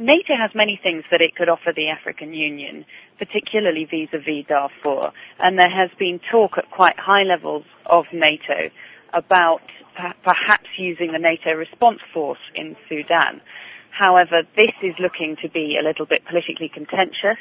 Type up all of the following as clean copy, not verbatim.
NATO has many things that it could offer the African Union, particularly vis-à-vis Darfur, and there has been talk at quite high levels of NATO about perhaps using the NATO response force in Sudan. However, this is looking to be a little bit politically contentious,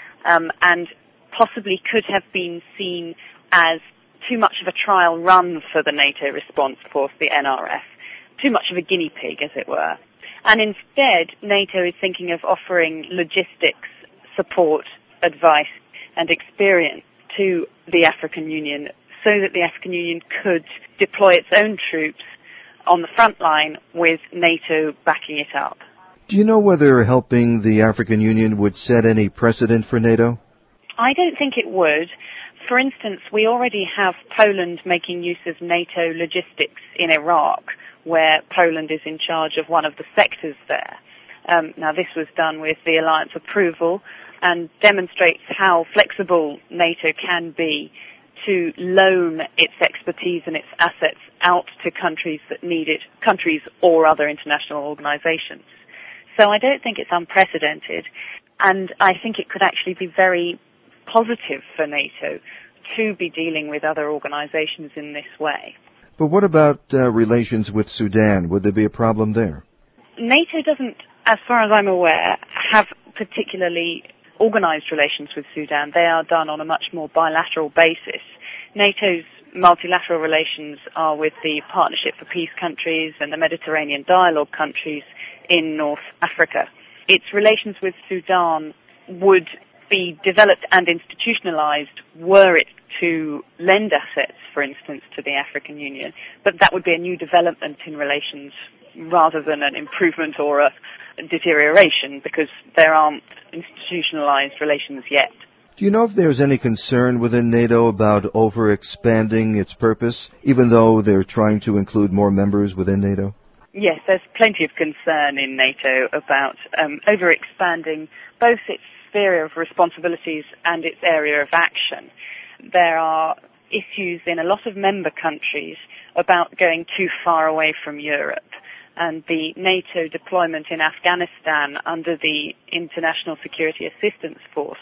and possibly could have been seen as too much of a trial run for the NATO response force, the NRF, too much of a guinea pig, as it were. And instead, NATO is thinking of offering logistics, support, advice, and experience to the African Union so that the African Union could deploy its own troops on the front line with NATO backing it up. Do you know whether helping the African Union would set any precedent for NATO? I don't think it would. For instance, we already have Poland making use of NATO logistics in Iraq, where Poland is in charge of one of the sectors there. Now, this was done with the alliance approval and demonstrates how flexible NATO can be to loan its expertise and its assets out to countries that need it, countries or other international organizations. So I don't think it's unprecedented, and I think it could actually be very positive for NATO to be dealing with other organizations in this way. But what about relations with Sudan? Would there be a problem there? NATO doesn't, as far as I'm aware, have particularly organized relations with Sudan. They are done on a much more bilateral basis. NATO's multilateral relations are with the Partnership for Peace countries and the Mediterranean Dialogue countries in North Africa. Its relations with Sudan would be developed and institutionalized were it to lend assets, for instance, to the African Union, but that would be a new development in relations rather than an improvement or a deterioration, because there aren't institutionalized relations yet. Do you know if there's any concern within NATO about overexpanding its purpose, even though they're trying to include more members within NATO? Yes, there's plenty of concern in NATO about overexpanding both its sphere of responsibilities and its area of action. There are issues in a lot of member countries about going too far away from Europe. And the NATO deployment in Afghanistan under the International Security Assistance Force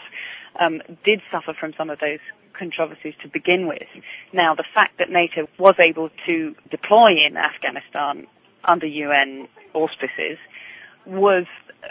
did suffer from some of those controversies to begin with. Now, the fact that NATO was able to deploy in Afghanistan under UN auspices was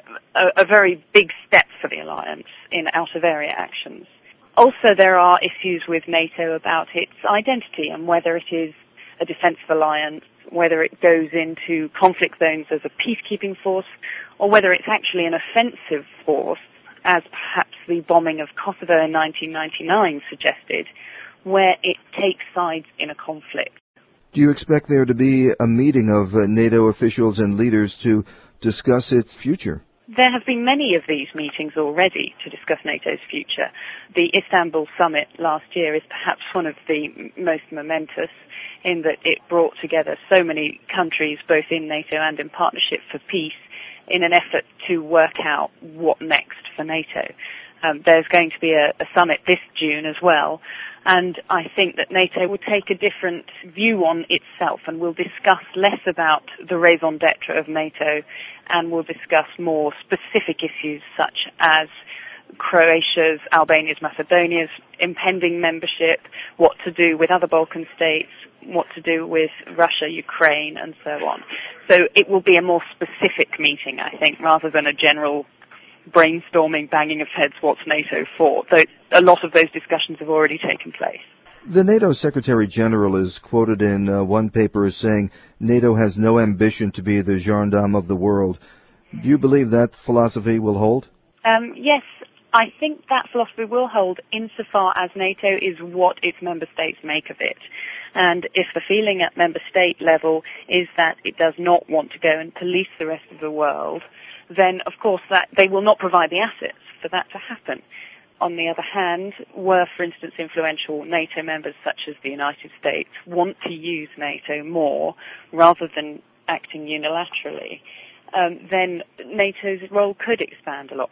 a very big step for the alliance in out-of-area actions. Also, there are issues with NATO about its identity and whether it is a defensive alliance, whether it goes into conflict zones as a peacekeeping force, or whether it's actually an offensive force, as perhaps the bombing of Kosovo in 1999 suggested, where it takes sides in a conflict. Do you expect there to be a meeting of NATO officials and leaders to discuss its future? There have been many of these meetings already to discuss NATO's future. The Istanbul summit last year is perhaps one of the most momentous in that it brought together so many countries, both in NATO and in Partnership for Peace, in an effort to work out what next for NATO. There's going to be a summit this June as well, and I think that NATO will take a different view on itself and will discuss less about the raison d'etre of NATO and will discuss more specific issues such as Croatia's, Albania's, Macedonia's impending membership, what to do with other Balkan states, what to do with Russia, Ukraine, and so on. So it will be a more specific meeting, I think, rather than a general brainstorming, banging of heads, what's NATO for, though a lot of those discussions have already taken place. The NATO Secretary General is quoted in one paper as saying NATO has no ambition to be the gendarme of the world. Do you believe that philosophy will hold? Yes, I think that philosophy will hold insofar as NATO is what its member states make of it. And if the feeling at member state level is that it does not want to go and police the rest of the world, then of course that they will not provide the assets for that to happen. On the other hand, were, for instance, influential NATO members such as the United States want to use NATO more rather than acting unilaterally, then NATO's role could expand a lot